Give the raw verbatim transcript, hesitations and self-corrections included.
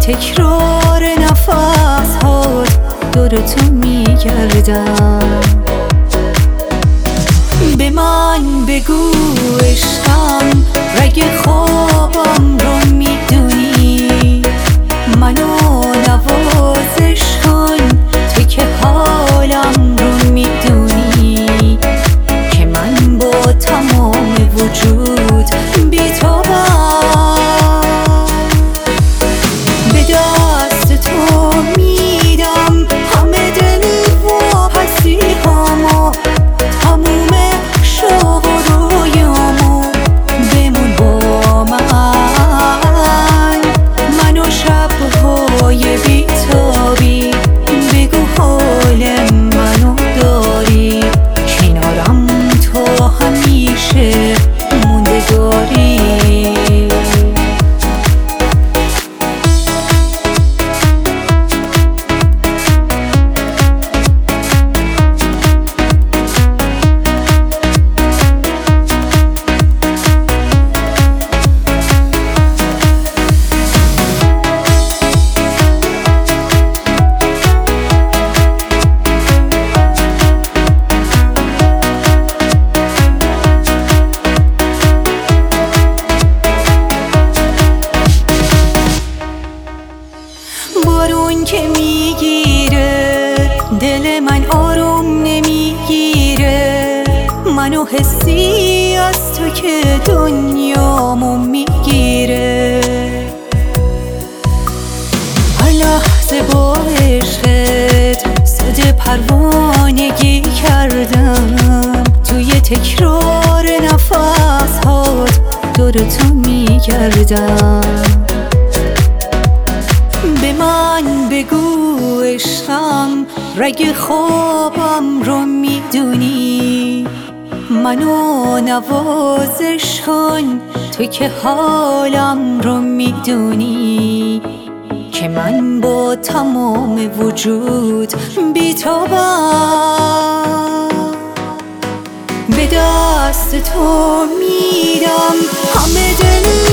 تکرار نفس هات دور تو میگردم. به من بگو عشقم رگ خوابم رو میدونی، منو نوازش کن تو که حالم رو میدونی که من با تمام وجود بی‌تابم. به دست تو میدم همه دل و هستی هامو، تموم شوق و رویامو، بمون با من منو شبهای بیتابی، بگو حال منو داری، کنارم تو همیشه موندگاری. بارون که میگیره دل من آروم نمیگیره، منو حسی از تو که دنیامو میگیره. هر لحظه با عشقت صد پروانگی کردم، توی تکرار نفس هات دور تو میگردم. به من بگو عشقم رگ خوابم رو میدونی، منو نوازش کن تو که حالم رو میدونی که من با تمام وجود بی‌تابم. به دست تو میدم همه دل